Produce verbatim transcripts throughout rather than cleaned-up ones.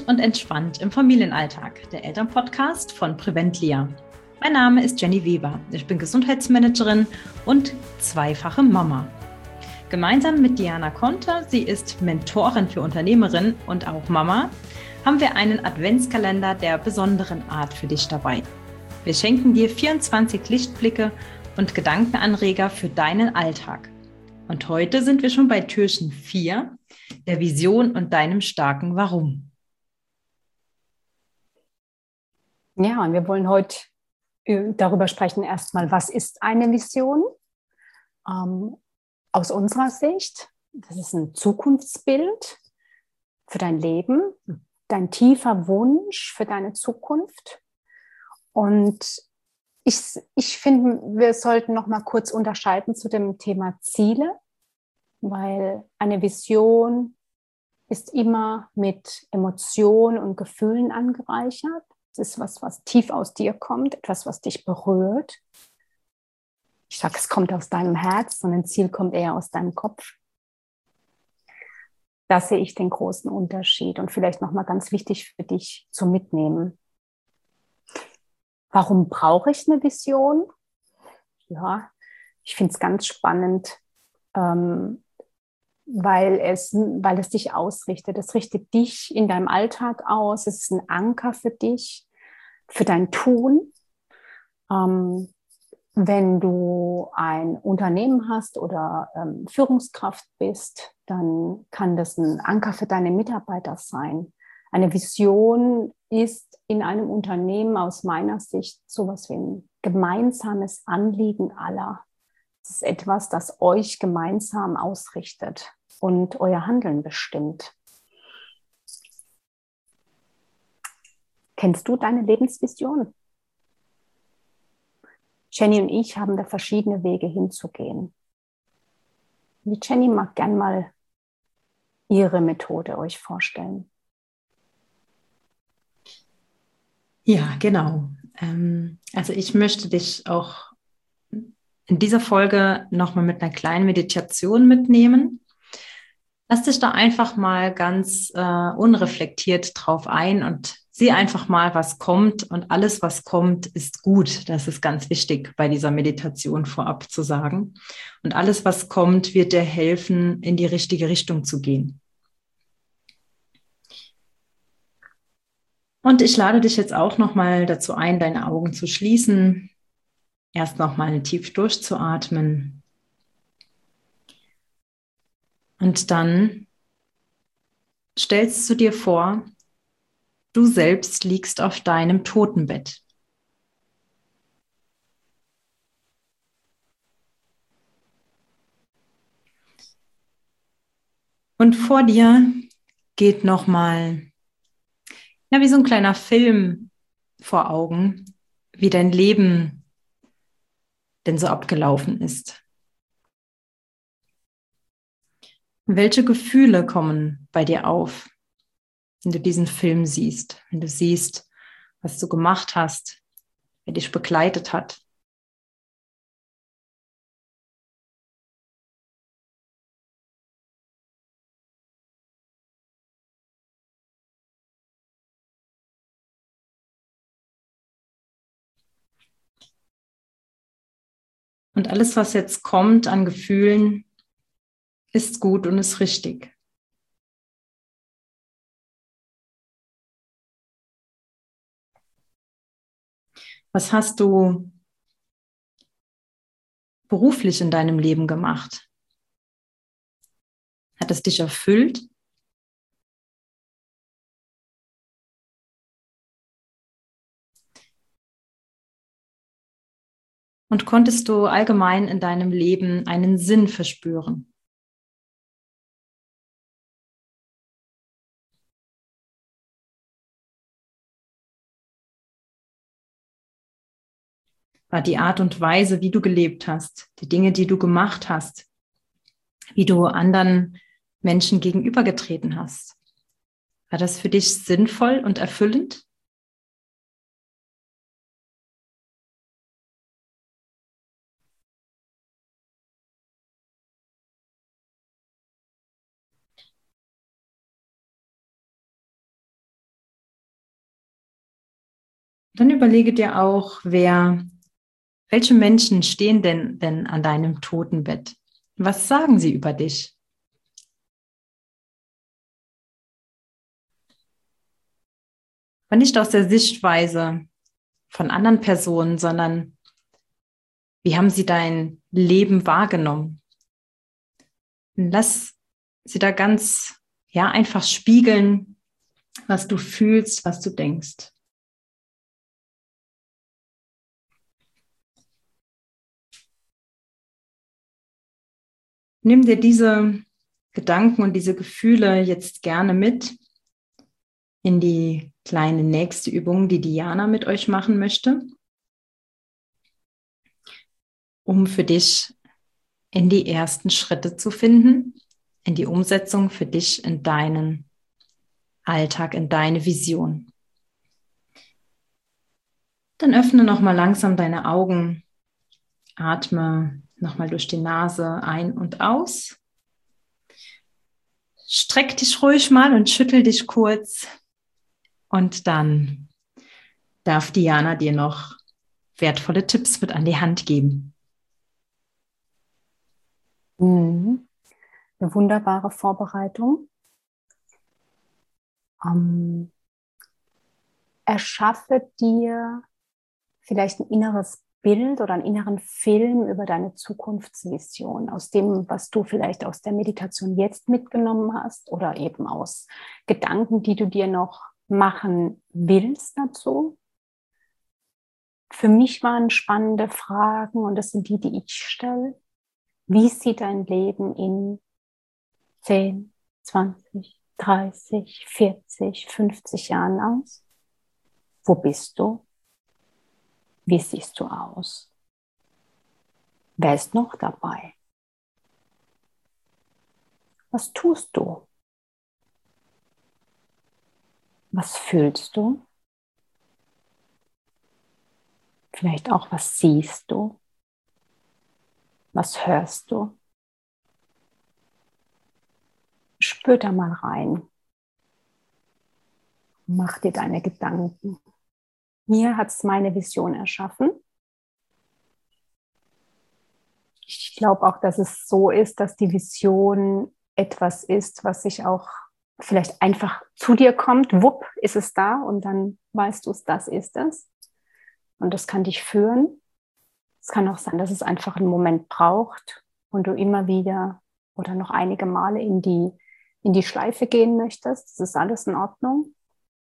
und entspannt im Familienalltag, der Elternpodcast von Preventlia. Mein Name ist Jenny Weber. Ich bin Gesundheitsmanagerin und zweifache Mama. Gemeinsam mit Diana Konter, sie ist Mentorin für Unternehmerinnen und auch Mama, haben wir einen Adventskalender der besonderen Art für dich dabei. Wir schenken dir vierundzwanzig Lichtblicke und Gedankenanreger für deinen Alltag. Und heute sind wir schon bei Türchen vier, der Vision und deinem starken Warum. Ja, und wir wollen heute darüber sprechen, erstmal, was ist eine Vision? Ähm, aus unserer Sicht, das ist ein Zukunftsbild für dein Leben, dein tiefer Wunsch für deine Zukunft. Und ich, ich finde, wir sollten noch mal kurz unterscheiden zu dem Thema Ziele, weil eine Vision ist immer mit Emotionen und Gefühlen angereichert. Es ist was, was tief aus dir kommt, etwas, was dich berührt. Ich sage, es kommt aus deinem Herz, und ein Ziel kommt eher aus deinem Kopf. Da sehe ich den großen Unterschied und vielleicht nochmal ganz wichtig für dich zu mitnehmen. Warum brauche ich eine Vision? Ja, ich finde es ganz spannend, ähm, weil es, weil es dich ausrichtet. Es richtet dich in deinem Alltag aus. Es ist ein Anker für dich, für dein Tun. Ähm, wenn du ein Unternehmen hast oder ähm, Führungskraft bist, dann kann das ein Anker für deine Mitarbeiter sein. Eine Vision ist in einem Unternehmen aus meiner Sicht sowas wie ein gemeinsames Anliegen aller. Es ist etwas, das euch gemeinsam ausrichtet und euer Handeln bestimmt. Kennst du deine Lebensvision? Jenny und ich haben da verschiedene Wege hinzugehen. Die Jenny mag gern mal ihre Methode euch vorstellen. Ja, genau. Ähm, also ich möchte dich auch in dieser Folge nochmal mit einer kleinen Meditation mitnehmen. Lass dich da einfach mal ganz äh, unreflektiert drauf ein und sieh einfach mal, was kommt. Und alles, was kommt, ist gut. Das ist ganz wichtig bei dieser Meditation vorab zu sagen. Und alles, was kommt, wird dir helfen, in die richtige Richtung zu gehen. Und ich lade dich jetzt auch nochmal dazu ein, deine Augen zu schließen. Erst nochmal tief durchzuatmen. Und dann stellst du dir vor, du selbst liegst auf deinem Totenbett. Und vor dir geht nochmal, ja, wie so ein kleiner Film vor Augen, wie dein Leben denn so abgelaufen ist. Welche Gefühle kommen bei dir auf, wenn du diesen Film siehst, wenn du siehst, was du gemacht hast, wer dich begleitet hat? Und alles, was jetzt kommt an Gefühlen, ist gut und ist richtig. Was hast du beruflich in deinem Leben gemacht? Hat es dich erfüllt? Und konntest du allgemein in deinem Leben einen Sinn verspüren? War die Art und Weise, wie du gelebt hast, die Dinge, die du gemacht hast, wie du anderen Menschen gegenübergetreten hast, war das für dich sinnvoll und erfüllend? Dann überlege dir auch, wer, welche Menschen stehen denn, denn an deinem Totenbett? Was sagen sie über dich? Aber nicht aus der Sichtweise von anderen Personen, sondern wie haben sie dein Leben wahrgenommen? Und lass sie da ganz, ja, einfach spiegeln, was du fühlst, was du denkst. Nimm dir diese Gedanken und diese Gefühle jetzt gerne mit in die kleine nächste Übung, die Diana mit euch machen möchte, um für dich in die ersten Schritte zu finden, in die Umsetzung für dich in deinen Alltag, in deine Vision. Dann öffne nochmal langsam deine Augen, atme nochmal durch die Nase ein und aus. Streck dich ruhig mal und schüttel dich kurz. Und dann darf Diana dir noch wertvolle Tipps mit an die Hand geben. Mhm. Eine wunderbare Vorbereitung. Ähm, erschaffe dir vielleicht ein inneres Bild oder einen inneren Film über deine Zukunftsvision, aus dem, was du vielleicht aus der Meditation jetzt mitgenommen hast oder eben aus Gedanken, die du dir noch machen willst dazu. Für mich waren spannende Fragen und das sind die, die ich stelle. Wie sieht dein Leben in zehn, zwanzig, dreißig, vierzig, fünfzig Jahren aus? Wo bist du? Wie siehst du aus? Wer ist noch dabei? Was tust du? Was fühlst du? Vielleicht auch, was siehst du? Was hörst du? Spür da mal rein. Mach dir deine Gedanken. Mir hat es meine Vision erschaffen. Ich glaube auch, dass es so ist, dass die Vision etwas ist, was sich auch vielleicht einfach zu dir kommt. Wupp, ist es da und dann weißt du es, das ist es. Und das kann dich führen. Es kann auch sein, dass es einfach einen Moment braucht und du immer wieder oder noch einige Male in die, in die Schleife gehen möchtest. Das ist alles in Ordnung.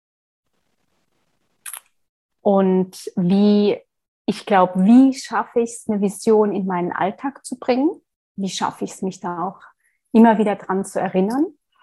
Und wie, ich glaube, wie schaffe ich es, eine Vision in meinen Alltag zu bringen? Wie schaffe ich es, mich da auch immer wieder dran zu erinnern?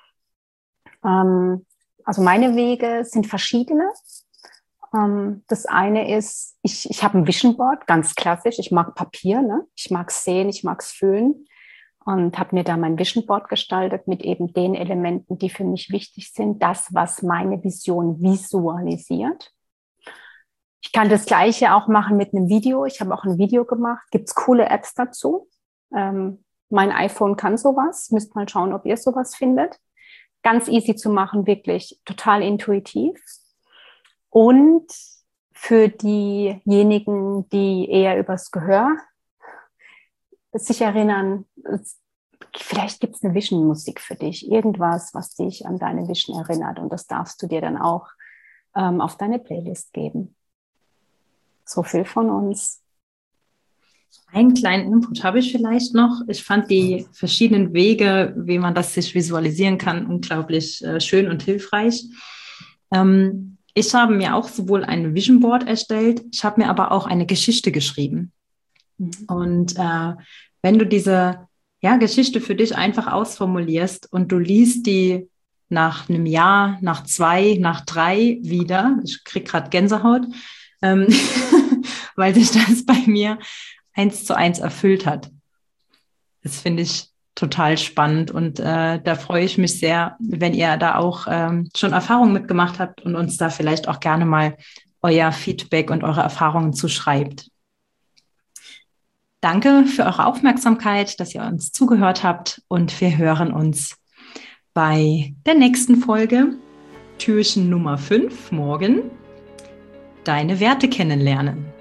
Ähm, also meine Wege sind verschiedene. Ähm, das eine ist, ich, ich habe ein Vision Board, ganz klassisch. Ich mag Papier, ne? Ich mag es sehen, ich mag es fühlen. Und habe mir da mein Vision Board gestaltet mit eben den Elementen, die für mich wichtig sind. Das, was meine Vision visualisiert. Ich kann das Gleiche auch machen mit einem Video. Ich habe auch ein Video gemacht. Gibt es coole Apps dazu? Ähm, mein iPhone kann sowas. Müsst mal schauen, ob ihr sowas findet. Ganz easy zu machen, wirklich total intuitiv. Und für diejenigen, die eher übers Gehör sich erinnern, vielleicht gibt es eine Vision-Musik für dich. Irgendwas, was dich an deine Vision erinnert. Und das darfst du dir dann auch ähm, auf deine Playlist geben. So viel von uns. Einen kleinen Input habe ich vielleicht noch. Ich fand die verschiedenen Wege, wie man das sich visualisieren kann, unglaublich äh, schön und hilfreich. Ähm, ich habe mir auch sowohl ein Vision Board erstellt, ich habe mir aber auch eine Geschichte geschrieben. Mhm. Und äh, wenn du diese ja, Geschichte für dich einfach ausformulierst und du liest die nach einem Jahr, nach zwei, nach drei wieder, ich kriege gerade Gänsehaut, ähm, weil sich das bei mir eins zu eins erfüllt hat. Das finde ich total spannend und äh, da freue ich mich sehr, wenn ihr da auch ähm, schon Erfahrungen mitgemacht habt und uns da vielleicht auch gerne mal euer Feedback und eure Erfahrungen zuschreibt. Danke für eure Aufmerksamkeit, dass ihr uns zugehört habt und wir hören uns bei der nächsten Folge, Türchen Nummer fünf, morgen. deine Werte kennenlernen.